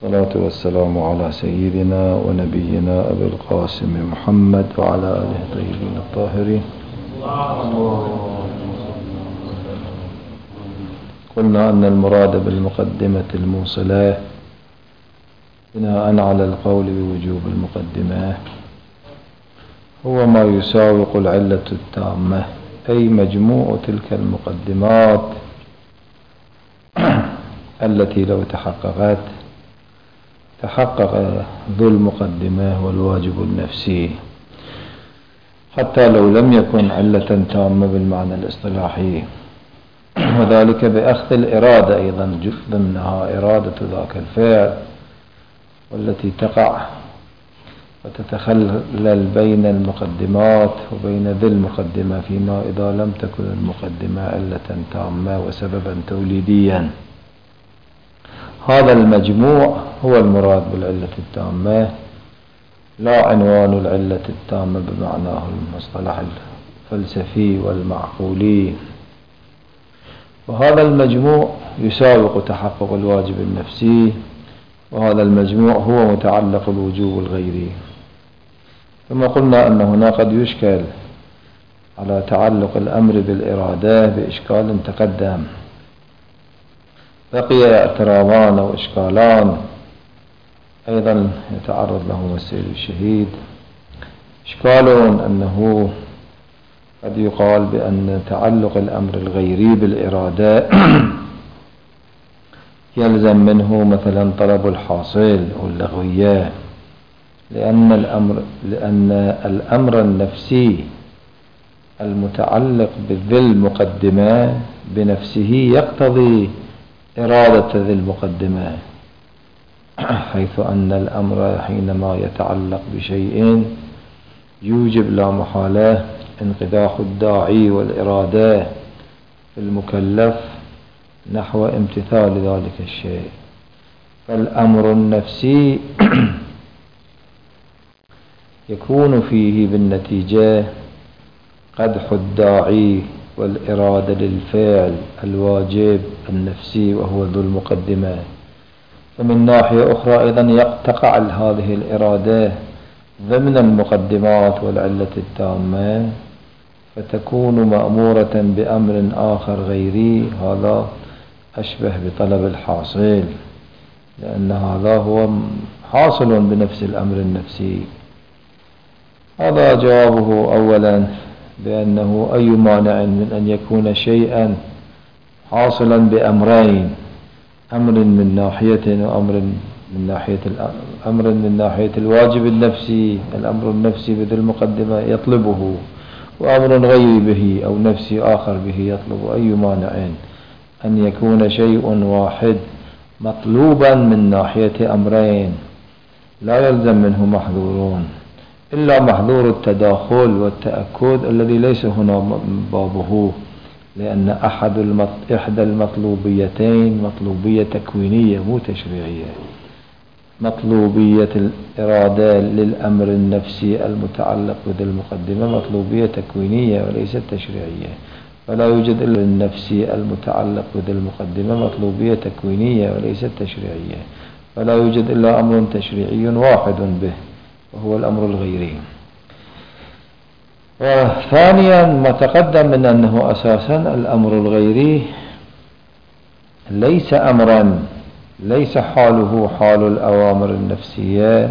الصلاة والسلام على سيدنا ونبينا أبي القاسم محمد وعلى آله الطيبين الطاهرين. قلنا أن المراد بالمقدمة الموصلة بناء على القول بوجوب المقدمة هو ما يساوق العلة التامة، أي مجموع تلك المقدمات التي لو تحقق ذو المقدمة والواجب النفسي، حتى لو لم يكن علة تامة بالمعنى الاصطلاحي، وذلك بأخذ الإرادة أيضا ضمنها إرادة ذاك الفعل، والتي تقع وتتخلل بين المقدمات وبين ذي المقدمة فيما إذا لم تكن المقدمة علة تامة وسببا توليديا. هذا المجموع هو المراد بالعلة التامة، لا عنوان العلة التامة بمعناه المصطلح الفلسفي والمعقولي. وهذا المجموع يساوق تحقق الواجب النفسي، وهذا المجموع هو متعلق الوجوب الغيري. ثم قلنا أن هنا قد يشكل على تعلق الأمر بالإرادة بإشكال تقدم. بقي اعتراضان أو إشكالان أيضا يتعرض لهما السيد الشهيد. إشكال أنه قد يقال بأن تعلق الأمر الغيري بالإرادة يلزم منه مثلا طلب الحاصل واللغوية، لأن الأمر النفسي المتعلق بذي المقدمة بنفسه يقتضي إرادة ذي المقدمة، حيث أن الأمر حينما يتعلق بشيء يوجب لا محالة انقداح الداعي والإرادة في المكلف نحو امتثال ذلك الشيء. فالأمر النفسي يكون فيه بالنتيجة قدح الداعي والإرادة للفعل الواجب النفسي وهو ذو المقدمة. فمن ناحية أخرى أيضا تقع هذه الإرادة ضمن المقدمات والعلة التامة، فتكون مأمورة بأمر آخر غيري، هذا أشبه بطلب الحاصل، لأن هذا هو حاصل بنفس الأمر النفسي. هذا جوابه أولا بأنه أي مانع من أن يكون شيئا حاصلا بأمرين، أمر من ناحية وأمر من ناحية الواجب النفسي، الأمر النفسي بذي المقدمة يطلبه، وأمر غيري به أو نفسي آخر به يطلب. أي مانع أن يكون شيء واحد مطلوبا من ناحية أمرين لا يلزم منه محظورون، إلا محظور التداخل والتأكد الذي ليس هنا بابه، لأن إحدى المطلوبيتين مطلوبية تكوينية مو تشريعية. مطلوبية الإرادة للأمر النفسي المتعلق بذي المقدمة مطلوبية تكوينية وليست تشريعية، فلا يوجد إلا النفسي المتعلق بذي المقدمة مطلوبية تكوينية وليست تشريعية، فلا يوجد إلا أمر تشريعي واحد به وهو الأمر الغيري. وثانيا ما تقدم من أنه أساسا الأمر الغيري ليس أمرا، ليس حاله حال الأوامر النفسية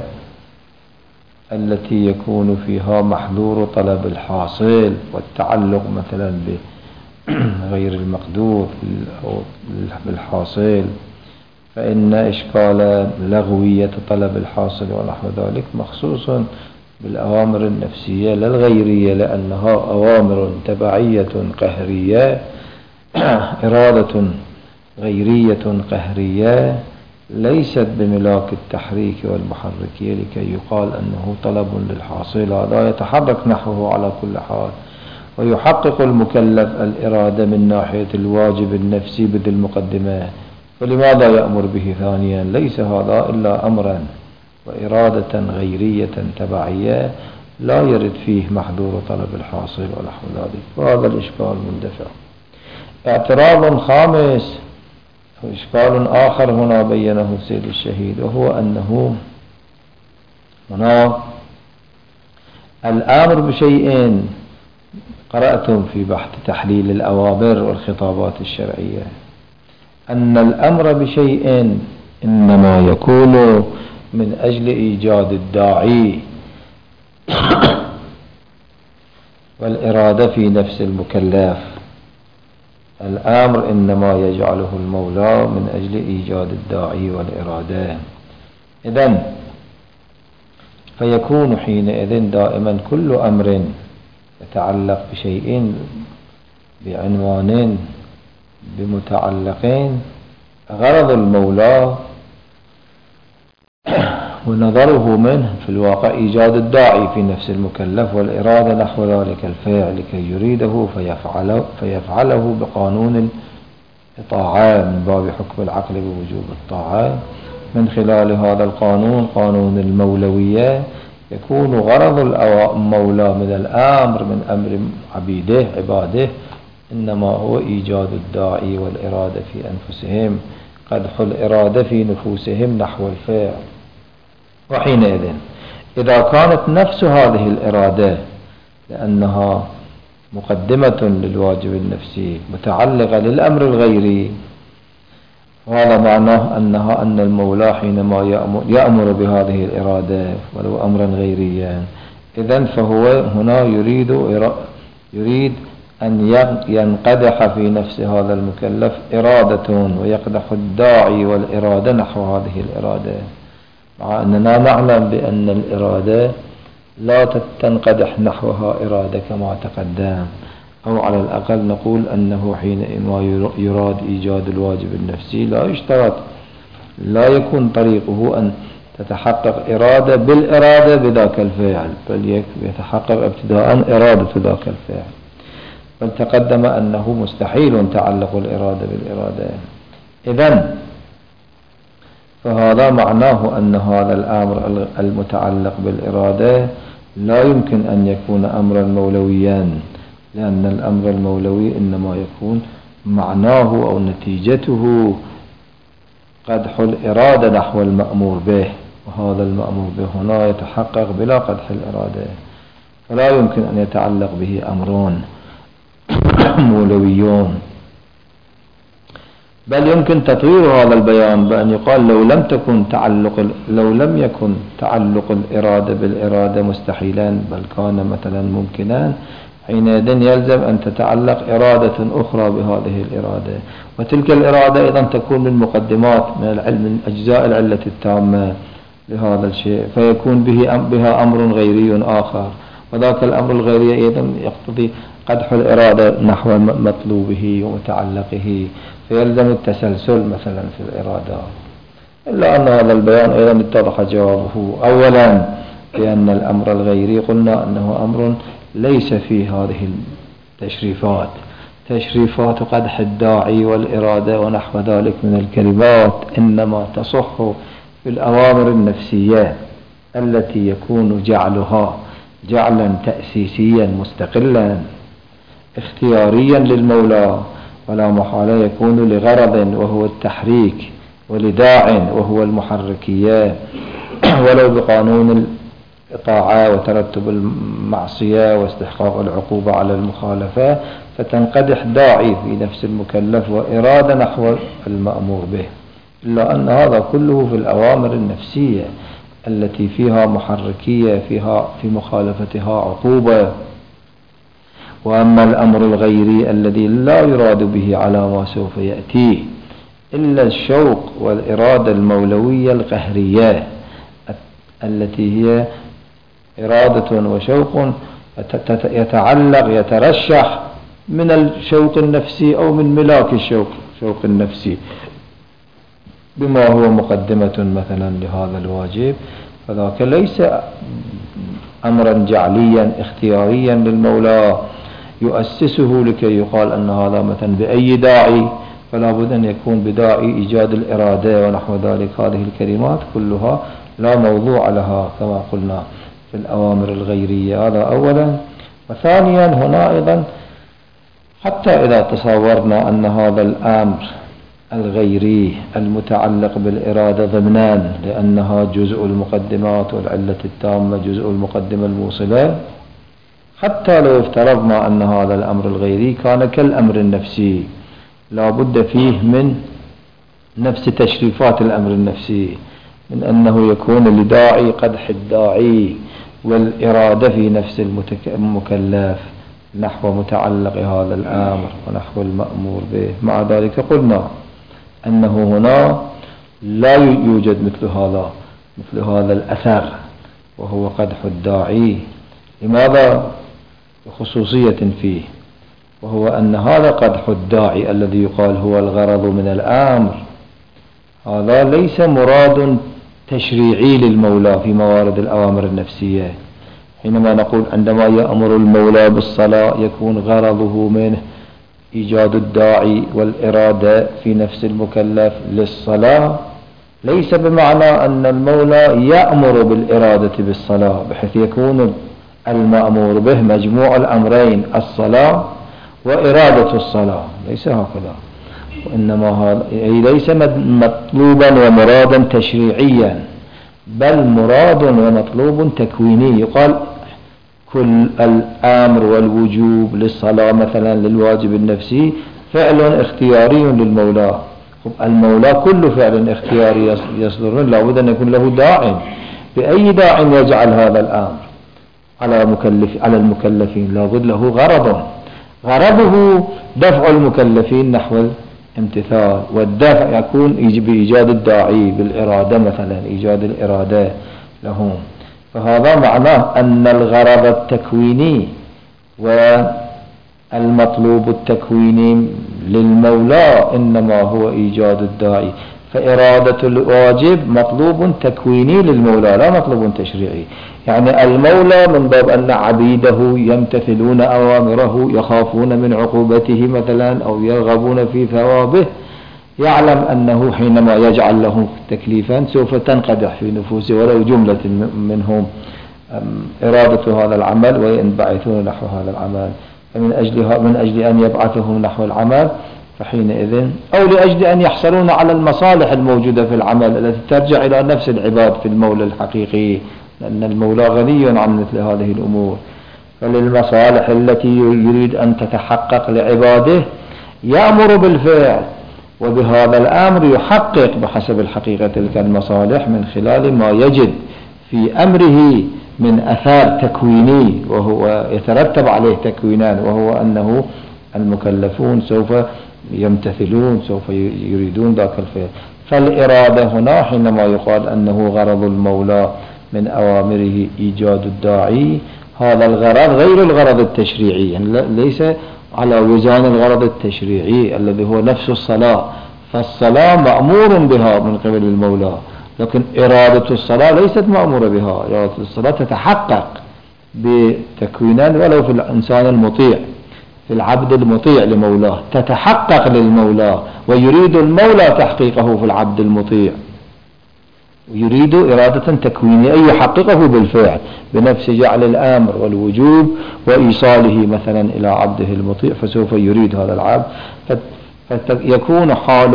التي يكون فيها محظور طلب الحاصل والتعلق مثلا بغير المقدور أو بالحاصل، فإن إشكال لغوية طلب الحاصل ونحو ذلك مخصوص بالأوامر النفسية لا الغيرية، لأنها أوامر تبعية قهرية، إرادة غيرية قهرية ليست بملاك التحريك والمحركية لكي يقال أنه طلب للحاصل، هذا يتحرك نحوه على كل حال. ويحقق المكلف الإرادة من ناحية الواجب النفسي بذي المقدمة، فلماذا يأمر به ثانيا؟ ليس هذا إلا أمرا وإرادة غيرية تبعية لا يرد فيه محظور طلب الحاصل ونحو ذلك، وهذا الإشكال مندفع. اعتراض خامس إشكال آخر هنا بينه السيد الشهيد، وهو أنه هنا الأمر بشيء، قرأتم في بحث تحليل الأوامر والخطابات الشرعية أن الأمر بشيء إنما يكون من أجل إيجاد الداعي والإرادة في نفس المكلف. الأمر إنما يجعله المولى من أجل إيجاد الداعي والإرادة. إذن فيكون حينئذ دائما كل أمر يتعلق بشيء بعنوان بمتعلقين غرض المولى ونظره منه في الواقع إيجاد الداعي في نفس المكلف والإرادة نحو ذلك الفعل لكي يريده فيفعله بقانون الطاعة من باب حكم العقل بوجوب الطاعة. من خلال هذا القانون، قانون المولوية، يكون غرض المولى من الأمر من أمر عباده إنما هو إيجاد الداعي والإرادة في أنفسهم، قدح الإرادة في نفوسهم نحو الفعل. وحينئذ إذا كانت نفس هذه الإرادة لأنها مقدمة للواجب النفسي متعلقة للأمر الغيري، وهذا معناه أن المولى حينما يأمر بهذه الإرادة ولو أمرا غيريا، إذن فهو هنا يريد أن ينقدح في نفس هذا المكلف إرادة ويقدح الداعي والإرادة نحو هذه الإرادة، مع أننا نعلم بأن الإرادة لا تنقدح نحوها إرادة كما تقدم، أو على الأقل نقول أنه حينما يراد إيجاد الواجب النفسي لا يشترط، لا يكون طريقه أن تتحقق إرادة بالإرادة بذاك الفعل، بل يتحقق ابتداء إرادة ذاك الفعل. بل تقدم أنه مستحيل تعلق الإرادة بالإرادة. إذن فهذا معناه أن هذا الأمر المتعلق بالإرادة لا يمكن أن يكون أمرا مولويا، لأن الأمر المولوي إنما يكون معناه أو نتيجته قدح الإرادة نحو المأمور به، وهذا المأمور به هنا يتحقق بلا قدح الإرادة، فلا يمكن أن يتعلق به أمرون مولويون. بل يمكن تطوير هذا البيان بأن يقال لو لم يكن تعلق الإرادة بالإرادة مستحيلا بل كان مثلا ممكنا، حينئذ يلزم أن تتعلق إرادة أخرى بهذه الإرادة، وتلك الإرادة أيضا تكون من مقدمات من أجزاء العلة التامة لهذا الشيء، فيكون بها أمر غيري آخر، وذاك الأمر الغيري أيضا يقتضي قدح الإرادة نحو مطلوبه ومتعلقه، فيلزم التسلسل مثلا في الإرادة. إلا أن هذا البيان أيضا اتضح جوابه. أولا بأن الأمر الغيري قلنا أنه أمر ليس فيه هذه التشريفات، تشريفات قدح الداعي والإرادة ونحو ذلك من الكلمات، إنما تصح في الأوامر النفسية التي يكون جعلها جعلا تأسيسيا مستقلا اختياريا للمولى، ولا محالة يكون لغرض وهو التحريك، ولداع وهو المحركية، ولو بقانون الطاعة وترتب المعصية واستحقاق العقوبة على المخالفة، فتنقدح داعي في نفس المكلف وإرادة نحو المأمور به. إلا أن هذا كله في الأوامر النفسية التي فيها محركية، فيها في مخالفتها عقوبة. وأما الأمر الغيري الذي لا يراد به على ما سوف يأتيه إلا الشوق والإرادة المولوية القهرية التي هي إرادة وشوق يترشح من الشوق النفسي أو من ملاك الشوق النفسي بما هو مقدمة مثلا لهذا الواجب، فذاك ليس أمرا جعليا اختياريا للمولى يؤسسه لكي يقال أن هذا مثلا بأي داعي، فلا بد أن يكون بداعي إيجاد الإرادة ونحو ذلك. هذه الكلمات كلها لا موضوع لها كما قلنا في الأوامر الغيرية. هذا أولا. وثانيا هنا أيضا حتى إذا تصورنا أن هذا الأمر الغيري المتعلق بالإرادة ضمنان، لأنها جزء المقدمات والعلة التامة جزء المقدمة الموصلة. حتى لو افترضنا أن هذا الأمر الغيري كان كالأمر النفسي، لا بد فيه من نفس تشريفات الأمر النفسي، من أنه يكون لداعي قدح الداعي والإرادة في نفس المكلف نحو متعلق هذا الأمر ونحو المأمور به. مع ذلك قلنا أنه هنا لا يوجد مثل هذا الأثر وهو قدح الداعي. لماذا؟ بخصوصية فيه، وهو أن هذا قدح الداعي الذي يقال هو الغرض من الأمر، هذا ليس مراد تشريعي للمولى في موارد الأوامر النفسية. حينما نقول عندما يأمر المولى بالصلاة يكون غرضه منه إيجاد الداعي والإرادة في نفس المكلف للصلاة، ليس بمعنى أن المولى يأمر بالإرادة بالصلاة بحيث يكون المأمور به مجموع الأمرين الصلاة وإرادة الصلاة، ليس هكذا. وإنما هذا ليس مطلوبا ومرادا تشريعيا، بل مراد ومطلوب تكويني. يقال كل الأمر والوجوب للصلاة مثلا للواجب النفسي فعل اختياري للمولى. المولى كل فعل اختياري يصدر لا بد أن يكون له داع. بأي داع يجعل هذا الأمر على المكلفين؟ لا بد له غرضه دفع المكلفين نحو الامتثال، والدفع يكون بإيجاد الداعي بالإرادة مثلا، إيجاد الإرادة لهم. فهذا معناه أن الغرض التكويني والمطلوب التكويني للمولى إنما هو إيجاد الداعي. فإرادة الواجب مطلوب تكويني للمولى لا مطلوب تشريعي. يعني المولى من باب أن عبيده يمتثلون أوامره يخافون من عقوبته مثلا أو يرغبون في ثوابه، يعلم أنه حينما يجعل له تكليفا سوف تنقدح في نفوسه ولو جملة منهم إرادة هذا العمل وينبعثون نحو هذا العمل. من أجل أن يبعثهم نحو العمل فحينئذ أو لأجل أن يحصلون على المصالح الموجودة في العمل التي ترجع إلى نفس العباد في المولى الحقيقي، لأن المولى غني عن مثل هذه الأمور. فللمصالح التي يريد أن تتحقق لعباده يأمر بالفعل، وبهذا الأمر يحقق بحسب الحقيقة تلك المصالح من خلال ما يجد في أمره من أثار تكويني وهو يترتب عليه تكوينان، وهو أنه المكلفون سوف يمتثلون سوف يريدون ذاك الفعل. فالإرادة هنا حينما يقال أنه غرض المولى من أوامره إيجاد الداعي، هذا الغرض غير الغرض التشريعي، يعني ليس على وزان الغرض التشريعي الذي هو نفس الصلاة. فالصلاة مأمور بها من قبل المولى، لكن إرادة الصلاة ليست مأمورة بها. إرادة الصلاة تتحقق بتكوينان ولو في الإنسان المطيع، في العبد المطيع لمولاه تتحقق للمولى، ويريد المولى تحقيقه في العبد المطيع، ويريد إرادة تكوينية أن يحققه بالفعل بنفس جعل الأمر والوجوب وإيصاله مثلا إلى عبده المطيع، فسوف يريد هذا العبد. فيكون حال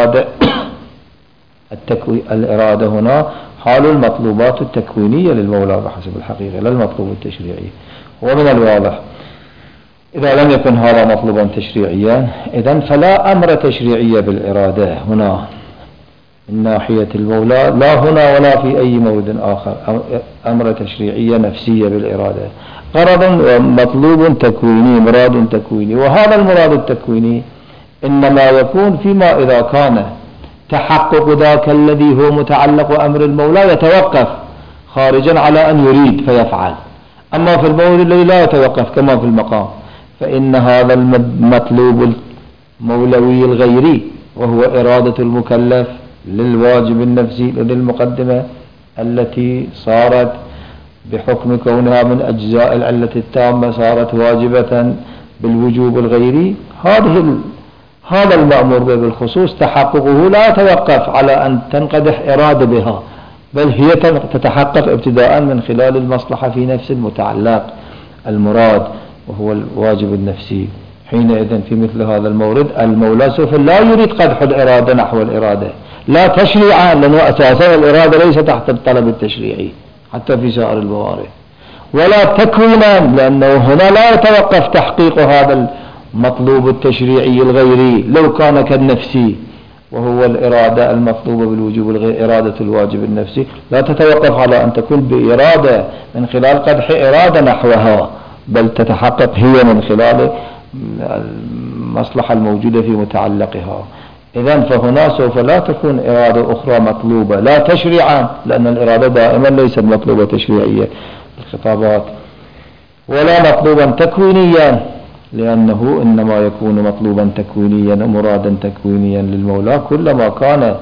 الإرادة هنا حال المطلوبات التكوينية للمولى بحسب الحقيقة لا المطلوب التشريعي. ومن الواضح إذا لم يكن هذا مطلوبا تشريعيا إذن فلا أمر تشريعي بالإرادة هنا من ناحية المولى، لا هنا ولا في أي مورد آخر أمر تشريعية نفسية بالإرادة. غرض مطلوب تكويني، مراد تكويني، وهذا المراد التكويني إنما يكون فيما إذا كان تحقق ذاك الذي هو متعلق أمر المولى يتوقف خارجا على أن يريد فيفعل. أما في المورد الذي لا يتوقف كما في المقام فإن هذا المطلوب المولوي الغيري وهو إرادة المكلف للواجب النفسي للمقدمة التي صارت بحكم كونها من أجزاء العلة التامة صارت واجبة بالوجوب الغيري. هذا المأمور به بالخصوص تحققه لا يتوقف على أن تنقدح إرادة بها، بل هي تتحقق ابتداء من خلال المصلحة في نفس المتعلق المراد وهو الواجب النفسي. حينئذ في مثل هذا المورد المولى سوف لا يريد قدح الإرادة نحو الإرادة، لا تشريعا، لأنه أساسا الإرادة ليس تحت الطلب التشريعي حتى في سائر الموارد، ولا تكوينا، لأنه هنا لا يتوقف تحقيق هذا المطلوب التشريعي الغيري لو كان كالنفسي، وهو الإرادة المطلوبة بالوجوب إرادة الواجب النفسي لا تتوقف على أن تكون بإرادة من خلال قدح إرادة نحوها، بل تتحقق هي من خلال المصلحة الموجودة في متعلقها. إذن فهنا سوف لا تكون إرادة أخرى مطلوبة لا تشريعا، لأن الإرادة دائما ليست مطلوبة تشريعية الخطابات، ولا مطلوبا تكوينيا، لأنه إنما يكون مطلوبا تكوينيا ومرادا تكوينيا للمولى كلما كان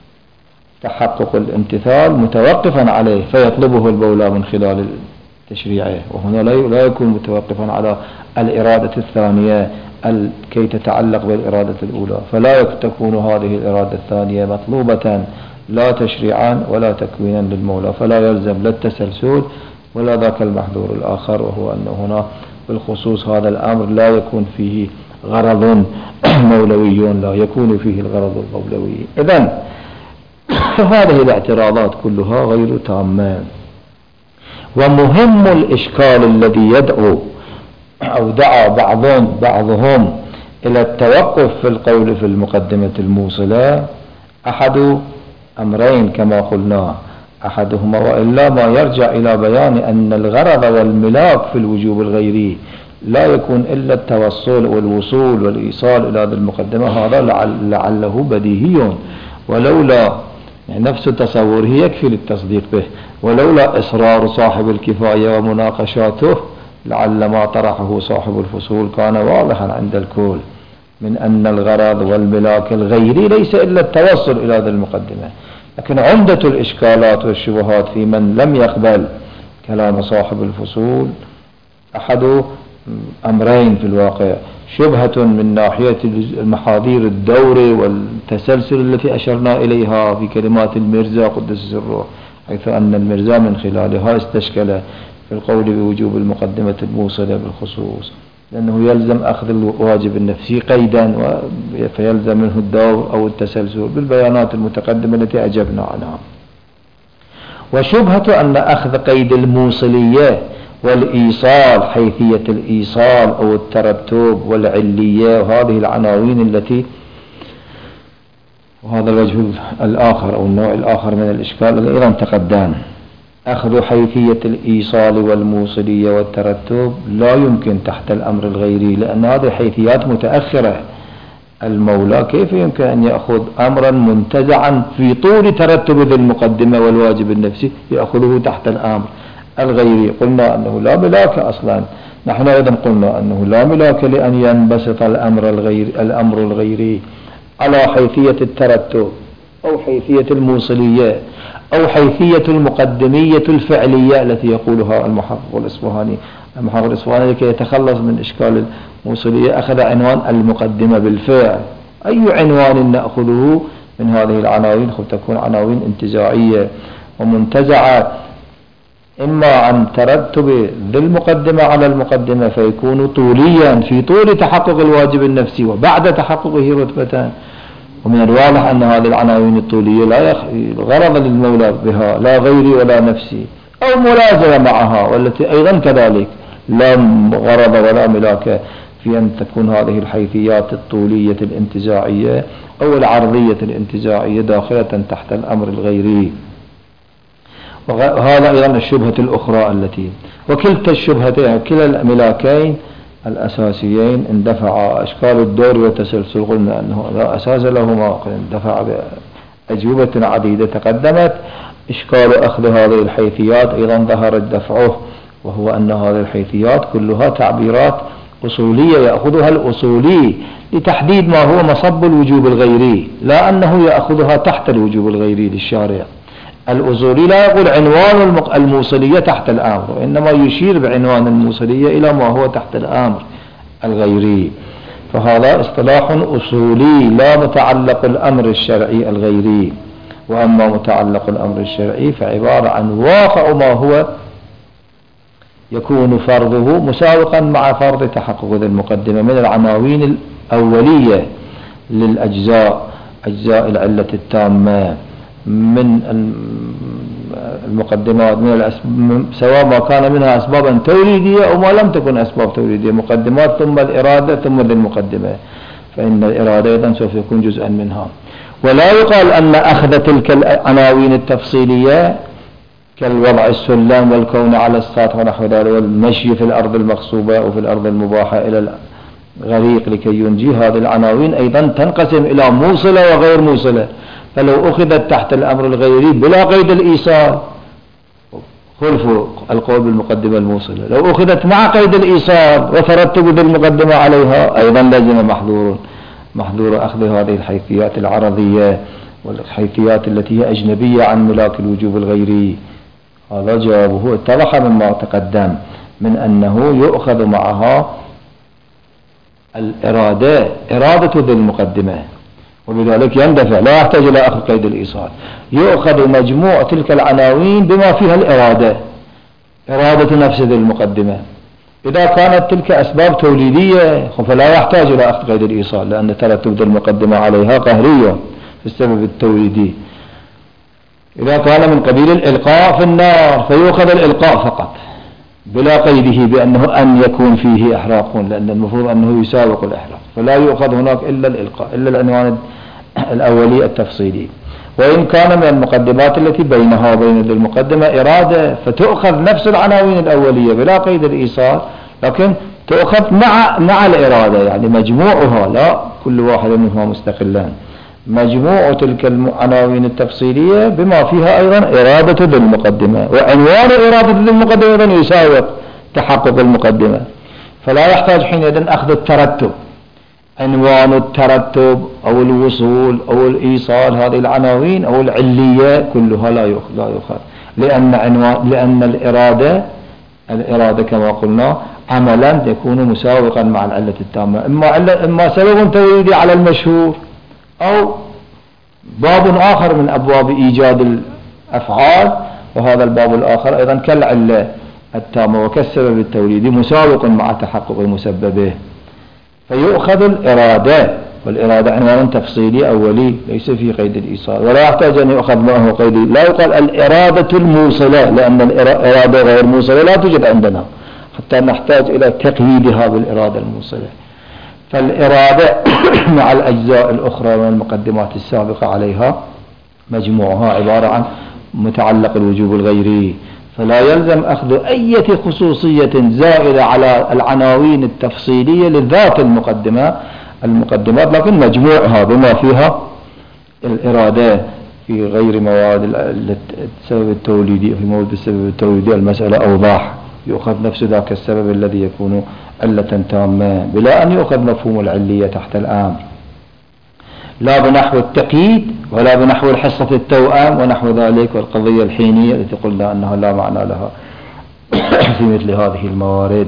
تحقق الامتثال متوقفا عليه فيطلبه المولى من خلال تشريعه، وهنا لا يكون متوقفا على الإرادة الثانية كي تتعلق بالإرادة الأولى، فلا تكون هذه الإرادة الثانية مطلوبة لا تشريعا ولا تكوينا للمولى، فلا يلزم لا التسلسل ولا ذاك المحذور الآخر، وهو أنه هنا بالخصوص هذا الأمر لا يكون فيه غرض مولوي، لا يكون فيه الغرض المولوي. إذن هذه الاعتراضات كلها غير تامة. ومهم الإشكال الذي يدعو أو دعا بعضهم إلى التوقف في القول في المقدمة الموصلة أحد أمرين كما قلنا، أحدهما وإلا ما يرجع إلى بيان أن الغرض والملاك في الوجوب الغيري لا يكون إلا التوصل والوصول والإيصال إلى هذه المقدمة، هذا لعله بديهي، ولولا نفس تصوره يكفي للتصديق به، ولولا إصرار صاحب الكفاية ومناقشاته لعل ما طرحه صاحب الفصول كان واضحا عند الكل من أن الغرض والملاك الغيري ليس إلا التوصل إلى هذه المقدمة. لكن عمدة الإشكالات والشبهات في من لم يقبل كلام صاحب الفصول أحد أمرين في الواقع، شبهة من ناحية المحاذير الدور والتسلسل التي أشرنا إليها في كلمات المرزا قدس سره، حيث أن المرزا من خلالها استشكل في القول بوجوب المقدمة الموصلة بالخصوص، لأنه يلزم أخذ الواجب النفسي قيدا فيلزم منه الدور أو التسلسل بالبيانات المتقدمة التي أجبنا عنها. وشبهة أن أخذ قيد الموصلية والإيصال، حيثية الإيصال أو الترتب والعلية وهذه العناوين التي، وهذا الوجه الآخر أو النوع الآخر من الإشكال الذي أيضا تقدم، أخذ حيثية الإيصال والموصلية والترتب لا يمكن تحت الأمر الغيري، لأن هذه حيثيات متأخرة. المولى كيف يمكن أن يأخذ أمرا منتزعا في طول ترتب ذي المقدمة والواجب النفسي يأخذه تحت الأمر الغيري؟ قلنا أنه لا ملاك أصلا، نحن أيضا قلنا أنه لا ملاك لأن ينبسط الأمر الغيري على حيثية الترتب أو حيثية الموصلية أو حيثية المقدمية الفعلية التي يقولها المحقق الإصفهاني لكي يتخلص من إشكال الموصلية أخذ عنوان المقدمة بالفعل. أي عنوان نأخذه من هذه العناوين؟ تكون عناوين انتزاعية ومنتزعة، إما عن ترتب ذي المقدمة على المقدمة فيكون طوليا في طول تحقق الواجب النفسي وبعد تحققه رتبتان، ومن الواضح أن هذه العناوين الطولية لا غرض للمولى بها لا غيري ولا نفسي، أو ملازمة معها، والتي أيضا كذلك لا غرض ولا ملاك في أن تكون هذه الحيثيات الطولية الانتزاعية أو العرضية الانتزاعية داخلة تحت الأمر الغيري. وهذا أيضا الشبهة الأخرى التي، وكلتا الشبهتين كلا الملاكين الأساسيين اندفع أشكال الدور والتسلسل، قلنا أنه لا أساس لهما، اندفع بأجوبة عديدة تقدمت. إشكال أخذ هذه الحيثيات أيضا ظهر دفعه، وهو أن هذه الحيثيات كلها تعبيرات أصولية يأخذها الأصولي لتحديد ما هو مصب الوجوب الغيري، لا أنه يأخذها تحت الوجوب الغيري للشارع. الأصولي لا يقول عنوان الموصلية تحت الأمر، وإنما يشير بعنوان الموصلية إلى ما هو تحت الأمر الغيري، فهذا اصطلاح أصولي لا متعلق الأمر الشرعي الغيري. وأما متعلق الأمر الشرعي فعبارة عن واقع ما هو يكون فرضه مساوقا مع فرض تحقق ذي المقدمة من العناوين الأولية للأجزاء، أجزاء العلة التامة من المقدمات، سواء ما كان منها أسبابا توليدية أو ما لم تكن أسباب توليدية، مقدمات ثم الإرادة ثم ذي المقدمة، فإن الإرادة أيضا سوف يكون جزءا منها. ولا يقال أن أخذ تلك العناوين التفصيلية كالوضع السلم والكون على السطح ونحو ذلك والمشي في الأرض المغصوبة أو في الأرض المباحة إلى الغريق لكي ينجي، هذه العناوين أيضا تنقسم إلى موصلة وغير موصلة، فلو أخذت تحت الأمر الغيري بلا قيد الإيصال خلف القول بالمقدمة الموصلة، لو أخذت مع قيد الإيصال وترتب بالمقدمة عليها أيضا لازم محظور أخذ هذه الحيثيات العرضية والحيثيات التي هي أجنبية عن ملاك الوجوب الغيري. هذا جوابه اتضح مما تقدم من أنه يؤخذ معها الإرادة، إرادة ذي المقدمة، وبذلك يندفع لا يحتاج إلى أخذ قيد الإيصال. يؤخذ مجموع تلك العناوين بما فيها الإرادة، إرادة نفس ذي المقدمة. إذا كانت تلك أسباب توليدية فلا يحتاج إلى أخذ قيد الإيصال، لأن ترتب ذي المقدمة عليها قهرية في السبب التوليدي. إذا كان من قبيل الإلقاء في النار فيؤخذ الإلقاء فقط بلا قيده بأنه أن يكون فيه إحراق، لأن المفروض أنه يساوق الإحراق، فلا يؤخذ هناك إلا الإلقاء، إلا العنوان الأولي التفصيلي. وإن كان من المقدمات التي بينها وبين المقدمة إرادة فتؤخذ نفس العناوين الأولية بلا قيد الإيصال، لكن تؤخذ مع الإرادة، يعني مجموعها لا كل واحد منهما مستقلا، مجموع تلك العناوين التفصيلية بما فيها أيضا إرادة ذي المقدمة، وعنوان إرادة ذي المقدمة أيضا يساوق تحقق المقدمة، فلا يحتاج حينئذ أخذ الترتب، عنوان الترتب أو الوصول أو الإيصال، هذه العناوين أو العلية كلها لا يؤخذ، لأن الإرادة كما قلنا عملا يكون مساوقا مع العلة التامة، إما سبب توليدي على المشهور أو باب آخر من أبواب إيجاد الأفعال، وهذا الباب الآخر أيضا كالعلة التامة وكالسبب التوليدي مساوق مع تحقق مسببه، فيؤخذ الإرادة، والإرادة عنوان تفصيلي أولي ليس في قيد الإيصال، ولا يحتاج أن يؤخذ معه قيد، لا يقال الإرادة الموصلة، لأن الإرادة غير موصلة لا توجد عندنا حتى نحتاج إلى تقييدها بالإرادة الموصلة. فالإرادة مع الأجزاء الأخرى من المقدمات السابقة عليها مجموعها عبارة عن متعلق الوجوب الغيري، فلا يلزم أخذ أي خصوصية زائدة على العناوين التفصيلية لذات المقدمات، لكن مجموعها بما فيها الإرادة في غير مواد السبب التوليدي، في مواد السبب التوليدي المسألة أوضح، يؤخذ نفس ذاك السبب الذي يكون علة تامة بلا أن يؤخذ مفهوم العلية تحت الآن، لا بنحو التقييد ولا بنحو الحصة التوأم ونحو ذلك، والقضية الحينية التي قلنا أنها لا معنى لها في مثل هذه الموارد.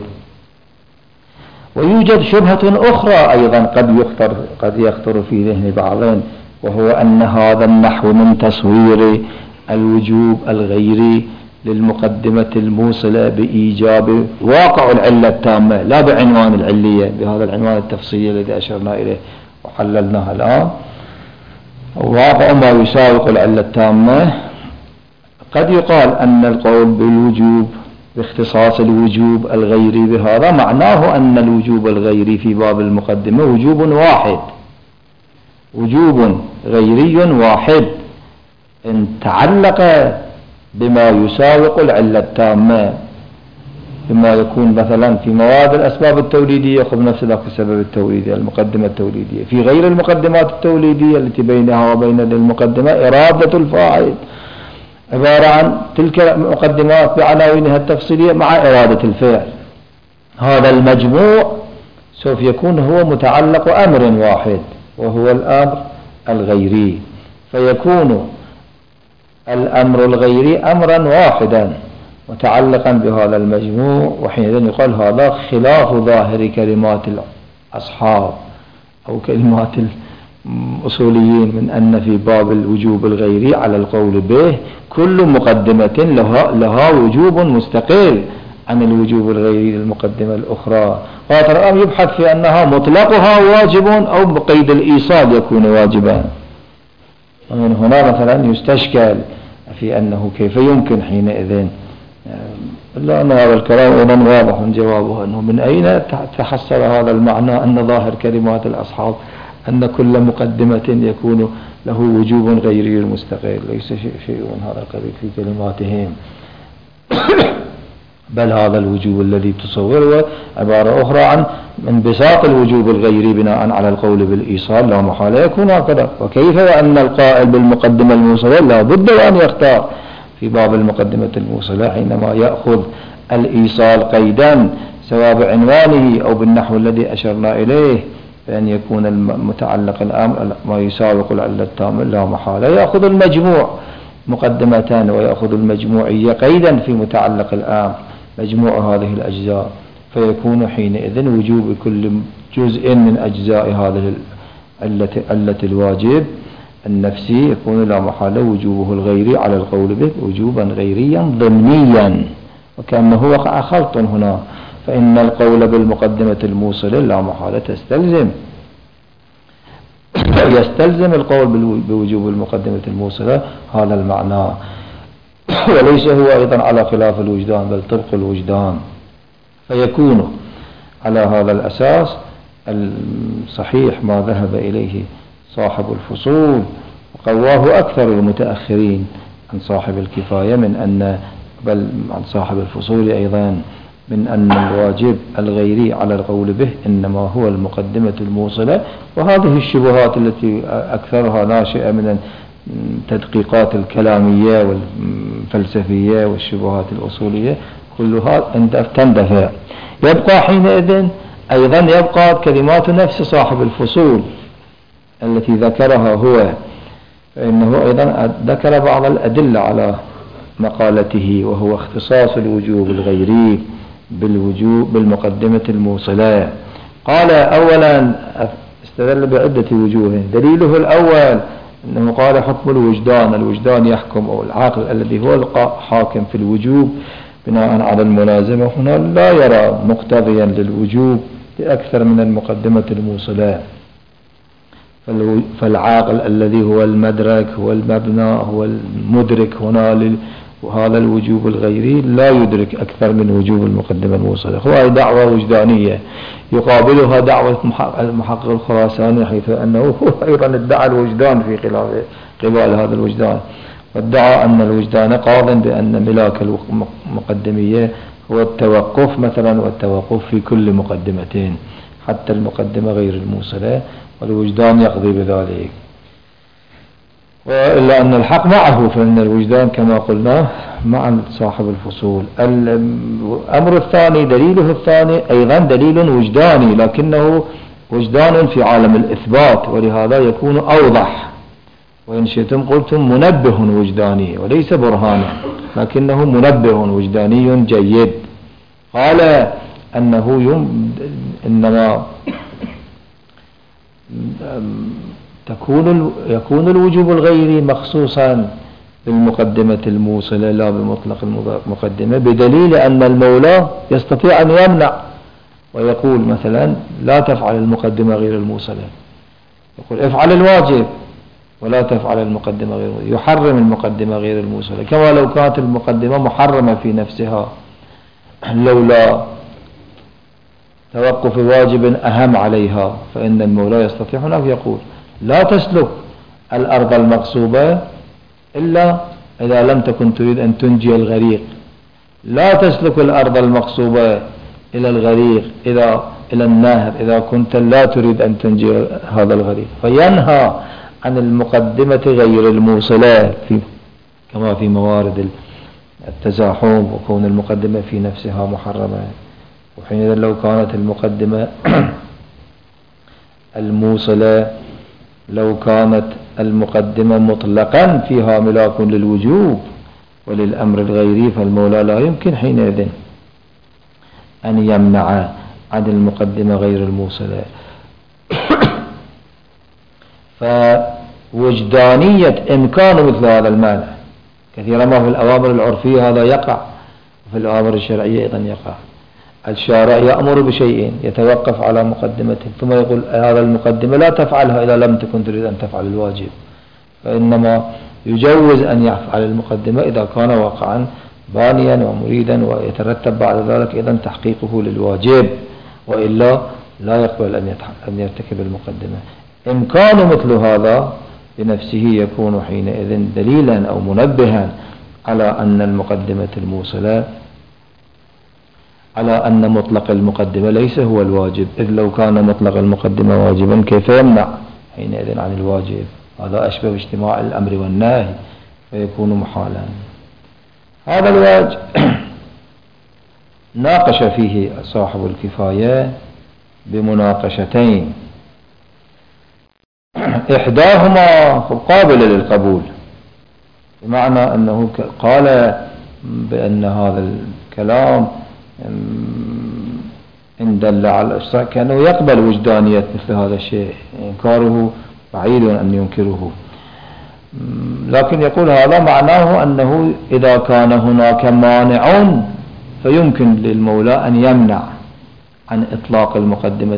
ويوجد شبهة أخرى أيضا قد يخطر في ذهن بعضهم، وهو أن هذا النحو من تصوير الوجوب الغيري للمقدمة الموصلة بإيجاب واقع العلة التامة لا بعنوان العلية، بهذا العنوان التفصيلي الذي أشرنا إليه وحللناها الآن، واقع ما يساوق العلة التامة. قد يقال أن القول بالوجوب باختصاص الوجوب الغيري بهذا معناه أن الوجوب الغيري في باب المقدمة وجوب واحد، وجوب غيري واحد إن تعلق بما يساوق العلة التامة، بما يكون مثلا في مواد الأسباب التوليدية يأخذ نفس ذاك السبب التوليدي المقدمة التوليدية، في غير المقدمات التوليدية التي بينها وبين المقدمة إرادة الفاعل عبارة عن تلك المقدمات بعناوينها التفصيلية مع إرادة الفعل، هذا المجموع سوف يكون هو متعلق أمر واحد وهو الأمر الغيري، فيكون الأمر الغيري أمرا واحدا متعلقا بهذا المجموع، وحينئذ يقال هذا خلاف ظاهر كلمات الأصحاب أو كلمات الأصوليين من أن في باب الوجوب الغيري على القول به كل مقدمة لها وجوب مستقل عن الوجوب الغيري للمقدمة الأخرى. وهذا الأمر يبحث في أنها مطلقها واجب أو بقيد الإيصال يكون واجبا. ومن هنا مثلا يستشكل في أنه كيف يمكن حينئذ، إلا أن هذا الكلام أيضا واضح من جوابه، أنه من أين تحصل هذا المعنى أن ظاهر كلمات الأصحاب أن كل مقدمة يكون له وجوب غيري المستقل. ليس شيء من هذا القبيل في كلماتهم، بل هذا الوجوب الذي تصوره عبارة أخرى عن انبساط الوجوب الغيري بناء على القول بالإيصال لا محالة يكون هكذا. وكيف وأن القائل بالمقدمة الموصلة لا بد أن يختار في باب المقدمة الموصلة حينما يأخذ الإيصال قيدا سواء بعنوانه أو بالنحو الذي أشرنا إليه، بأن يكون المتعلق الأمر ما يسابق العلة التامة لا محالة، يأخذ المجموع مقدمتان ويأخذ المجموعية قيدا في متعلق الأمر مجموع هذه الأجزاء، فيكون حينئذ وجوب كل جزء من أجزاء هذه علة الواجب النفسي يكون لا محالة وجوبه الغيري على القول به وجوبا غيريا ضمنيا. وكأنه وقع خلط هنا، فإن القول بالمقدمة الموصلة لا محالة يستلزم القول بوجوب المقدمة الموصلة هذا المعنى، وليس هو أيضا على خلاف الوجدان بل طبق الوجدان. فيكون على هذا الأساس الصحيح ما ذهب إليه صاحب الفصول وقواه أكثر المتأخرين عن صاحب الكفاية، من أن بل عن صاحب الفصول أيضا من أن الواجب الغيري على القول به إنما هو المقدمة الموصلة. وهذه الشبهات التي أكثرها ناشئة من التدقيقات الكلامية والفلسفية والشبهات الأصولية كلها تندفع. يبقى حينئذ أيضا يبقى كلمات نفس صاحب الفصول التي ذكرها هو، فإنه أيضا ذكر بعض الأدلة على مقالته، وهو اختصاص الوجوب الغيري بالوجوب بالمقدمة الموصلة. قال أولا استدل بعدة وجوه. دليله الأول أنه قال حكم الوجدان يحكم، أو العاقل الذي هو الحاكم في الوجوب بناء على الملازمة هنا لا يرى مقتضيا للوجوب لأكثر من المقدمة الموصلة. فالعاقل الذي هو المدرك هو المبنى هو المدرك هنا وهذا الوجوب الغيري لا يدرك أكثر من وجوب المقدمة الموصلة. هو دعوة وجدانية يقابلها دعوة المحقق الخراساني، حيث أنه هو أيضا ادعى الوجدان في قبال هذا الوجدان، وادعى أن الوجدان قاض بأن ملاك المقدمية هو التوقف مثلا، والتوقف في كل مقدمتين حتى المقدمة غير الموصلة، والوجدان يقضي بذلك. وإلا أن الحق معه، فإن الوجدان كما قلنا مع صاحب الفصول. الأمر الثاني دليله الثاني أيضا دليل وجداني، لكنه وجدان في عالم الإثبات، ولهذا يكون أوضح، وإن شئتم قلتم منبه وجداني وليس برهانا، لكنه منبه وجداني جيد. قال أنه إنما يكون الوجوب الغيري مخصوصا بالمقدمة الموصلة لا بمطلق المقدمة، بدليل أن المولى يستطيع أن يمنع ويقول مثلا لا تفعل المقدمة غير الموصلة، يقول افعل الواجب ولا تفعل المقدمة غير الموصلة، يحرم المقدمة غير الموصلة، كما لو كانت المقدمة محرمة في نفسها لولا توقف واجب أهم عليها، فإن المولى يستطيع هناك يقول لا تسلك الأرض المغصوبة إلا إذا لم تكن تريد أن تنجي الغريق، لا تسلك الأرض المغصوبة إلى الغريق إلى النهر إذا كنت لا تريد أن تنجي هذا الغريق، فينهى عن المقدمة غير الموصلة كما في موارد التزاحم وكون المقدمة في نفسها محرمة. وحينئذ لو كانت المقدمة الموصلة لو كانت المقدمة مطلقا فيها ملاك للوجوب وللأمر الغيري، فالمولى لا يمكن حينئذ أن يمنع عن المقدمة غير الموصلة. فوجدانية إمكان مثل هذا المانع كثيرا ما في الأوامر العرفية هذا يقع، في الأوامر الشرعية أيضا يقع. الشارع يأمر بشيء يتوقف على مقدمته ثم يقول هذا المقدمة لا تفعلها إذا لم تكن تريد أن تفعل الواجب، فإنما يجوز أن يفعل المقدمة إذا كان واقعا بانيا ومريدا ويترتب بعد ذلك إذن تحقيقه للواجب، وإلا لا يقبل أن يرتكب المقدمة. إمكان مثل هذا بنفسه يكون حينئذ دليلا أو منبها على أن المقدمة الموصلة، على أن مطلق المقدمة ليس هو الواجب، إذ لو كان مطلق المقدمة واجبا كيف يمنع حينئذ عن الواجب؟ هذا أشبه باجتماع الأمر والنهي فيكون محالا. هذا الوجه ناقش فيه صاحب الكفاية بمناقشتين، إحداهما قابلة للقبول، بمعنى أنه قال بأن هذا الكلام إن دل على الإشراك كأنه يقبل وجدانية مثل هذا الشيء، إنكاره بعيد أن ينكره، لكن يقول هذا معناه أنه إذا كان هناك مانع فيمكن للمولى أن يمنع عن إطلاق المقدمة،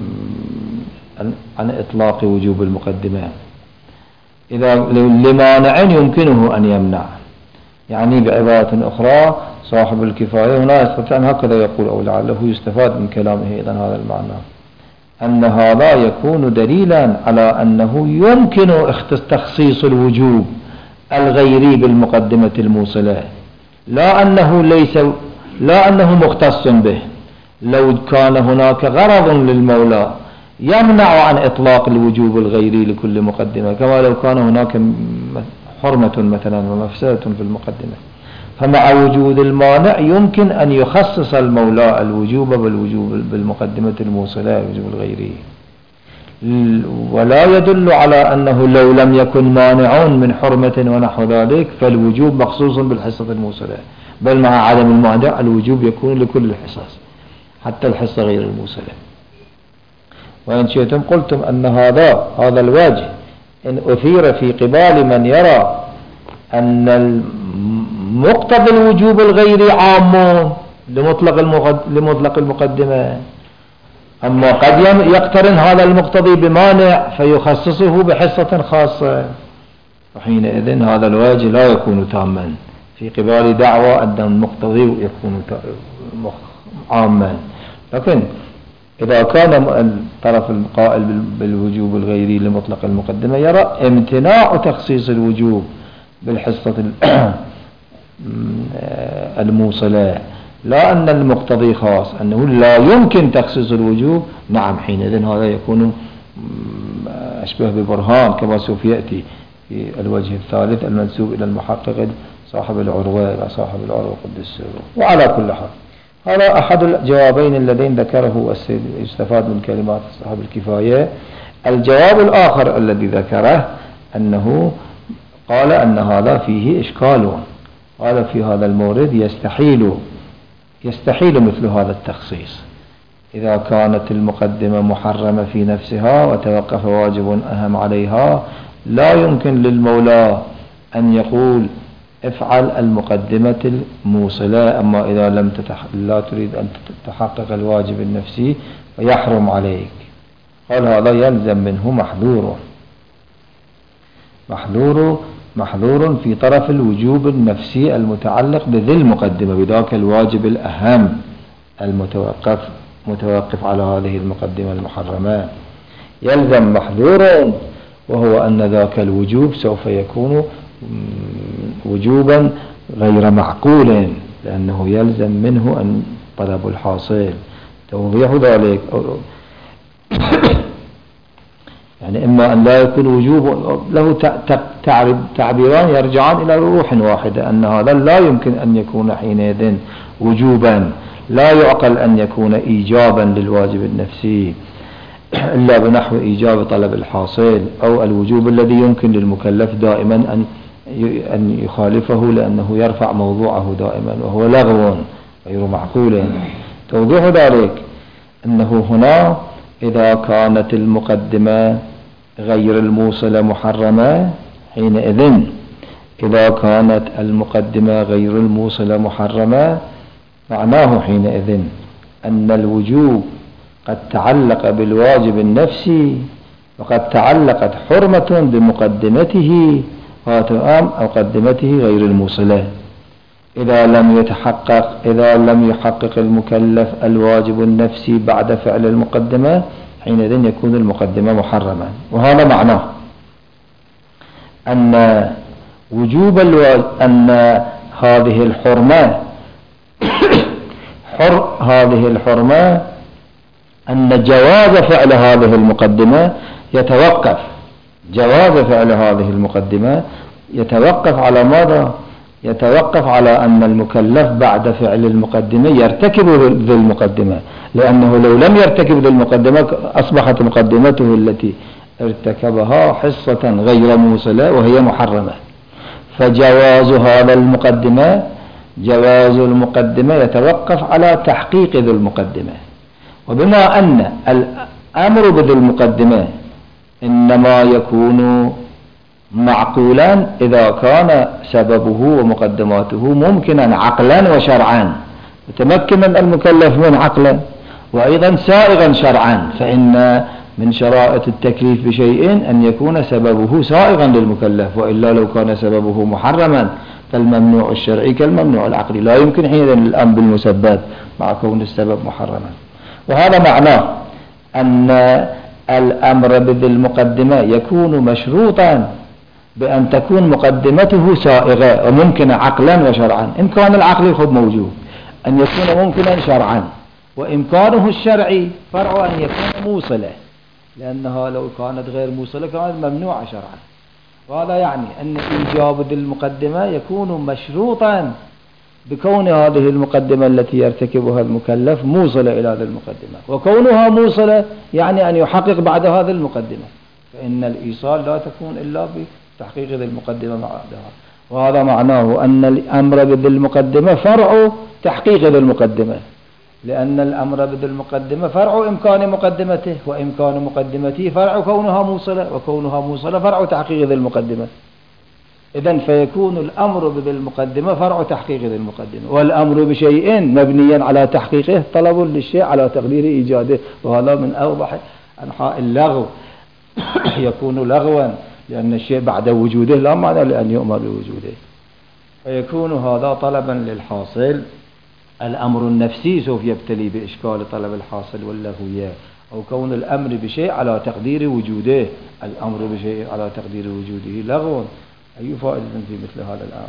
عن إطلاق وجوب المقدمة، إذا لمانع يمكنه أن يمنع. يعني بعبارة أخرى صاحب الكفاية هنا يستطيع أن هكذا يقول، أو لعله يستفاد من كلامه إذن هذا المعنى، أن هذا يكون دليلا على أنه يمكن تخصيص الوجوب الغيري بالمقدمة الموصلة، لا أنه مختص به. لو كان هناك غرض للمولى يمنع عن إطلاق الوجوب الغيري لكل مقدمة، كما لو كان هناك حرمة مثلا ومفسدة في المقدمة، فمع وجود المانع يمكن أن يخصص المولى الوجوب بالمقدمة الموصلة الوجوب الغيري، ولا يدل على أنه لو لم يكن مانع من حرمة ونحو ذلك فالوجوب مخصوص بالحصة الموصلة، بل مع عدم المانع الوجوب يكون لكل الحصص حتى الحصة غير الموصلة. وإن شئتم قلتم أن هذا الوجه إن أثير في قبال من يرى أن مقتضى الوجوب الغيري عام لمطلق المقدمة، أما قد يقترن هذا المقتضي بمانع فيخصصه بحصة خاصة، وحينئذ هذا الوجه لا يكون تاما في قبال دعوى أن المقتضي يكون عاما. لكن إذا كان الطرف القائل بالوجوب الغيري لمطلق المقدمة يرى امتناع تخصيص الوجوب بالحصة الموصلة، لا أن المقتضي خاص، أنه لا يمكن تخصيص الوجوب، نعم حينئذ هذا يكون أشبه ببرهان كما سوف يأتي في الوجه الثالث المنسوب إلى المحقق صاحب العروة قدس سره. وعلى كل حال هذا أحد الجوابين اللذين ذكره السيد يستفاد من كلمات صاحب الكفاية. الجواب الآخر الذي ذكره أنه قال أن هذا فيه إشكال، قال في هذا المورد يستحيل مثل هذا التخصيص إذا كانت المقدمة محرمة في نفسها وتوقف واجب أهم عليها، لا يمكن للمولى أن يقول افعل المقدمة الموصلة، أما إذا لا تريد أن تحقق الواجب النفسي ويحرم عليك. قال هذا يلزم منه محذور في طرف الوجوب النفسي المتعلق بذي المقدمة، بذاك الواجب الأهم متوقف على هذه المقدمة المحرمة، يلزم محذور، وهو أن ذاك الوجوب سوف يكون وجوبا غير معقول، لأنه يلزم منه أن طلب الحاصل. توضيح ذلك يعني إما أن لا يكون وجوب له تعبيران يرجعان إلى روح واحدة، أن هذا لا يمكن أن يكون حينئذ وجوبا، لا يعقل أن يكون إيجابا للواجب النفسي إلا بنحو إيجاب طلب الحاصل، أو الوجوب الذي يمكن للمكلف دائما أن يخالفه لأنه يرفع موضوعه دائما، وهو لغو غير معقول. توضيح ذلك أنه هنا إذا كانت المقدمة غير الموصلة محرمة، حينئذ إذا كانت المقدمة غير الموصلة محرمة معناه حينئذ أن الوجوب قد تعلق بالواجب النفسي، وقد تعلقت حرمة بمقدمته أو مقدمته غير الموصلة. إذا لم يحقق المكلف الواجب النفسي بعد فعل المقدمة، حينئذ يكون المقدمة محرما. وهذا معناه أن أن هذه الحرمة أن جواز فعل هذه المقدمة يتوقف على ماذا؟ يتوقف على أن المكلف بعد فعل المقدمة يرتكب ذي المقدمة، لأنه لو لم يرتكب ذي المقدمة أصبحت مقدمته التي ارتكبها حصة غير موصلة وهي محرمة. فجواز جواز المقدمة يتوقف على تحقيق ذي المقدمة. وبما أن الأمر بذي المقدمة إنما يكون معقولا إذا كان سببه ومقدماته ممكنا عقلا وشرعا، متمكنا المكلف من عقلا وأيضا سائغا شرعا، فإن من شرائط التكليف بشيء أن يكون سببه سائغا للمكلف، وإلا لو كان سببه محرما فالممنوع الشرعي كالممنوع العقلي، لا يمكن حينئذ الأمر بالمسبب مع كون السبب محرما. وهذا معناه أن الأمر بذي المقدمة يكون مشروطا بأن تكون مقدمته سائغة وممكنة عقلا وشرعا. إمكان العقل خب موجود، أن يكون ممكنا شرعا، وإمكانه الشرعي فرع أن يكون موصلة، لأنها لو كانت غير موصلة كانت ممنوعة شرعا. وهذا يعني أن إيجاب ذي المقدمة يكون مشروطا بكون هذه المقدمة التي يرتكبها المكلف موصلة إلى ذي المقدمة، وكونها موصلة يعني أن يحقق بعد هذه المقدمة، فإن الإيصال لا تكون إلا بتحقيق ذي المقدمة بعدها. وهذا معناه أن الأمر بذي المقدمة فرع تحقيق ذي المقدمة، لأن الأمر بذي المقدمة فرع إمكان مقدمته، وإمكان مقدمته فرع كونها موصلة، وكونها موصلة فرع تحقيق ذي المقدمة. إذن فيكون الأمر بذي المقدمة فرع تحقيق ذي المقدمة، والأمر بشيء مبنيا على تحقيقه طلب للشيء على تقدير إيجاده، وهذا من أوضح أنحاء اللغو. يكون لغوا لأن الشيء بعد وجوده لا معنى لأن يؤمر بوجوده، فيكون هذا طلبا للحاصل. الأمر النفسي سوف يبتلي بإشكال طلب الحاصل واللغوية، أو كون الأمر بشيء على تقدير وجوده، الأمر بشيء على تقدير وجوده لغو، أي فائدة في مثل هذا الأمر؟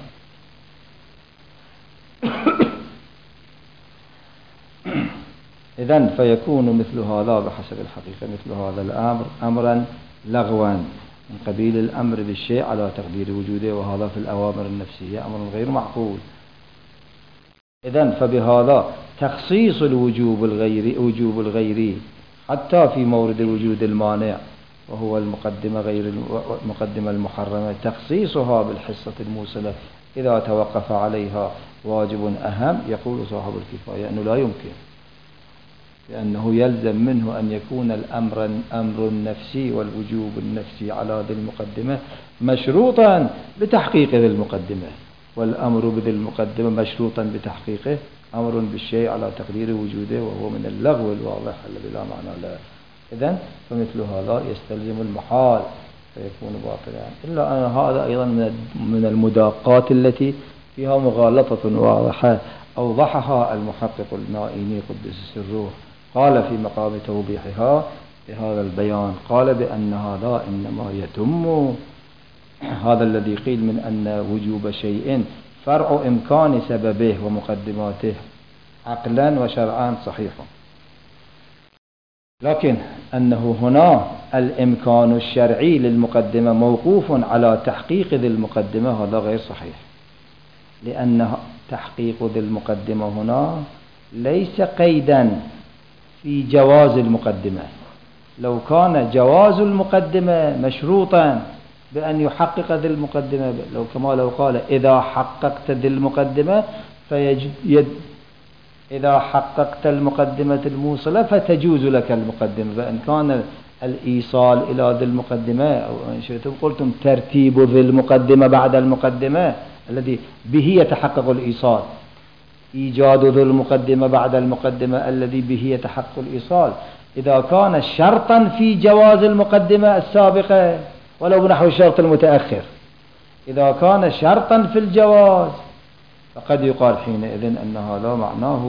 إذن فيكون مثل هذا بحسب الحقيقة مثل هذا الأمر أمرا لغوا من قبيل الأمر بالشيء على تقدير وجوده، وهذا في الأوامر النفسية أمر غير معقول. إذن فبهذا تخصيص وجوب الغيري حتى في مورد وجود المانع وهو المقدمة المحرمة، تخصيصها بالحصة الموصلة إذا توقف عليها واجب أهم، يقول صاحب الكفاية أنه لا يمكن، لأنه يلزم منه أن يكون الأمر النفسي والوجوب النفسي على ذي المقدمة مشروطا بتحقيق ذي المقدمة، والأمر بذي المقدمة مشروطا بتحقيقه أمر بالشيء على تقدير وجوده، وهو من اللغو الواضح الذي لا معنى له. إذن فمثل هذا يستلزم المحال فيكون باطلا، إلا أن هذا أيضا من المداقات التي فيها مغالطة واضحة أوضحها المحقق النائيني قدس سره، قال في مقام توضيحها بهذا البيان، قال بأن هذا إنما يتم هذا الذي قيل من أن وجوب شيء فرع إمكان سببه ومقدماته عقلا وشرعا صحيح، لكن أنه هنا الإمكان الشرعي للمقدمة موقوف على تحقيق ذي المقدمة، هذا غير صحيح، لأن تحقيق ذي المقدمة هنا ليس قيدا في جواز المقدمة. لو كان جواز المقدمة مشروطا بأن يحقق ذي المقدمة، لو قال إذا حققت ذي المقدمة إذا حققت المقدمة الموصلة فتجوز لك المقدمة، فإن كان الإيصال إلى ذي المقدمة أو إن شئتم قلتم ترتيب ذي المقدمة بعد المقدمة الذي به يتحقق الإيصال إيجاد ذو المقدمة بعد المقدمة الذي به يتحقق الإيصال إذا كان شرطا في جواز المقدمة السابقة ولو بنحو الشرط المتأخر. إذا كان شرطا في الجواز فقد يقال حينئذ أن هذا معناه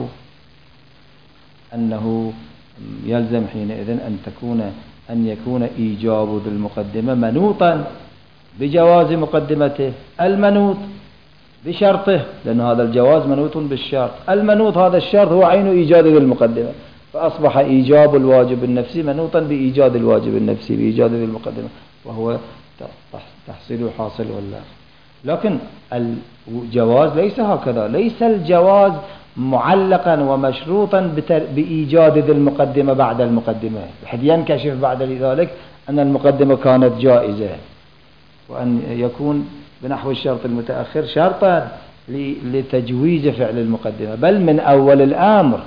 أنه يلزم حينئذ أن يكون إيجاب ذو المقدمة منوطا بجواز مقدمته، المنوط بشرطه، لأن هذا الجواز منوط بالشرط، المنوط هذا الشرط هو عين إيجاد ذو المقدمة، فأصبح إيجاب الواجب النفسي منوطا بإيجاد الواجب النفسي بإيجاد ذو المقدمة، وهو تحصيل حاصل والله. لكن الجواز ليس هكذا، ليس الجواز معلقا ومشروطا بإيجاد ذي المقدمة بعد المقدمة، بحيث ينكشف بعد ذلك أن المقدمة كانت جائزة، وأن يكون بنحو الشرط المتأخر شرطا لتجويز فعل المقدمة، بل من أول الأمر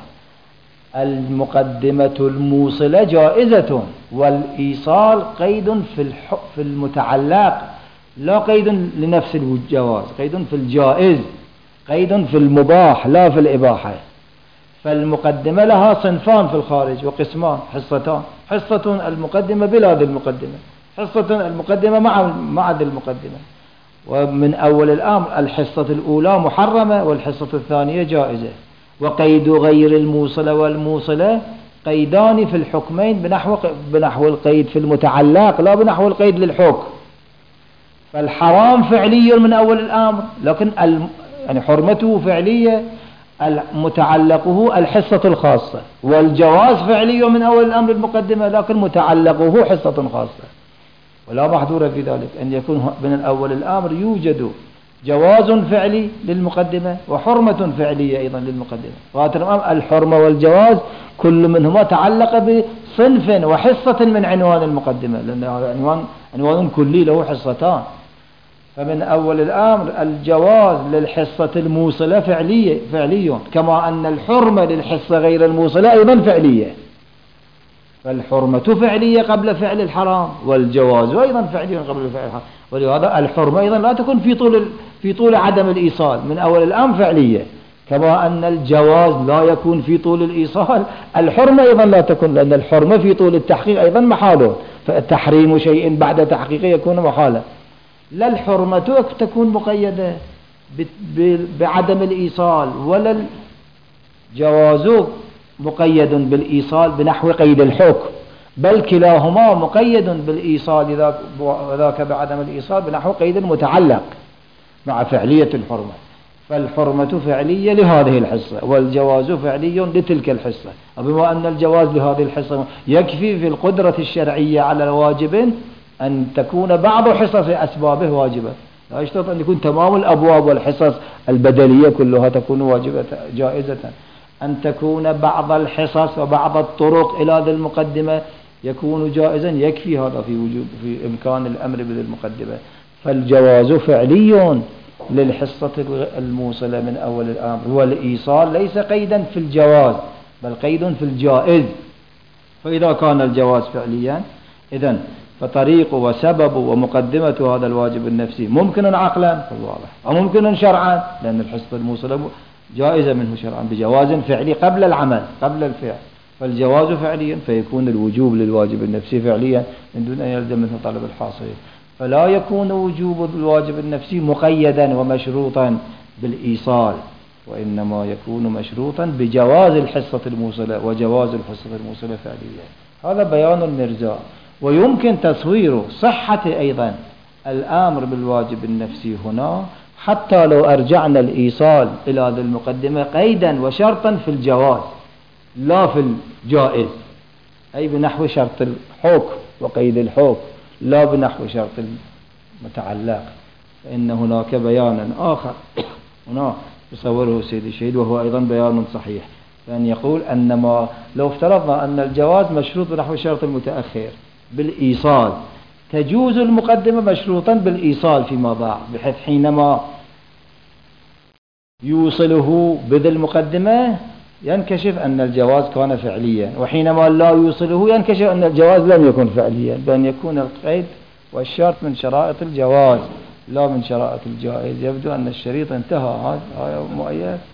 المقدمة الموصلة جائزة، والإيصال قيد في المتعلق، لا قيد لنفس الجواز، قيد في الجائز، قيد في المباح لا في الإباحة. فالمقدمة لها صنفان في الخارج وقسمان، حصتان: حصة المقدمة بلا ذي المقدمة، حصة المقدمة مع ذي المقدمة. ومن أول الأمر الحصة الأولى محرمة والحصة الثانية جائزة. وقيد غير الموصلة والموصلة قيدان في الحكمين بنحو القيد في المتعلق لا بنحو القيد للحكم. فالحرام فعلي من أول الأمر، لكن يعني حرمته فعلية، متعلقه الحصة الخاصة، والجواز فعلي من أول الأمر المقدمة، لكن متعلقه حصة خاصة. ولا محظور في ذلك أن يكون من الأول الأمر يوجد جواز فعلي للمقدمة وحرمة فعلية أيضا للمقدمة. الحرمة والجواز كل منهما تعلق بصنف وحصة من عنوان المقدمة، لأن عنوان كلي له حصتان. فمن أول الأمر الجواز للحصة الموصلة فعلي، كما أن الحرمة للحصة غير الموصلة أيضا فعلية. فالحرمة فعلية قبل فعل الحرام، والجواز أيضا فعلي قبل فعل الحرام. ولهذا الحرمة أيضا لا تكون في طول عدم الإيصال، من أول الأمر فعلية، كما أن الجواز لا يكون في طول الإيصال، الحرمة أيضا لا تكون، لأن الحرمة في طول التحقيق أيضا محاله، فتحريم شيء بعد تحقيقه يكون محالا. لا الحرمة تكون مقيدة بعدم الإيصال، ولا الجواز مقيد بالإيصال بنحو قيد الحكم، بل كلاهما مقيد بالإيصال وذاك بعدم الإيصال بنحو قيد المتعلق مع فعلية الحرمة. فالحرمة فعلية لهذه الحصة، والجواز فعلي لتلك الحصة. وبما أن الجواز لهذه الحصة يكفي في القدرة الشرعية على الواجب أن تكون بعض حصص أسبابه واجبة، لا يشترط أن يكون تمام الأبواب والحصص البدلية كلها تكون واجبة جائزة. أن تكون بعض الحصص وبعض الطرق إلى ذي المقدمة يكون جائزا، يكفي هذا في إمكان الأمر بذي المقدمة. فالجواز فعلي للحصة الموصلة من أول الأمر، والإيصال ليس قيدا في الجواز بل قيد في الجائز. فإذا كان الجواز فعليا إذن فطريق وسبب ومقدمة هذا الواجب النفسي ممكن عقلا فالواضح، وممكن شرعا، لأن الحصة الموصلة جائزة منه شرعا بجواز فعلي قبل العمل قبل الفعل. فالجواز فعليا فيكون الوجوب للواجب النفسي فعليا من دون أن يلزم منه طلب الحاصل. فلا يكون وجوب الواجب النفسي مقيدا ومشروطا بالإيصال، وإنما يكون مشروطا بجواز الحصة الموصلة وجواز الحصة الموصلة فعليا. هذا بيان المرجاء. ويمكن تصوير صحة أيضا الأمر بالواجب النفسي هنا، حتى لو أرجعنا الإيصال إلى ذي المقدمة قيدا وشرطا في الجواز لا في الجائز، أي بنحو شرط الحكم وقيد الحكم لا بنحو شرط المتعلق، فإن هناك بيانا آخر هنا يصوره سيد الشهيد وهو أيضا بيان صحيح، فأن يقول أنما لو افترضنا أن الجواز مشروط بنحو شرط المتأخر بالإيصال، تجوز المقدمة مشروطا بالإيصال فيما بعد، بحيث حينما يوصله بذي المقدمة ينكشف أن الجواز كان فعليا، وحينما لا يوصله ينكشف أن الجواز لم يكن فعليا، بأن يكون القيد والشرط من شرائط الجواز لا من شرائط الجائز. يبدو أن الشريط انتهى. هذا مؤيد.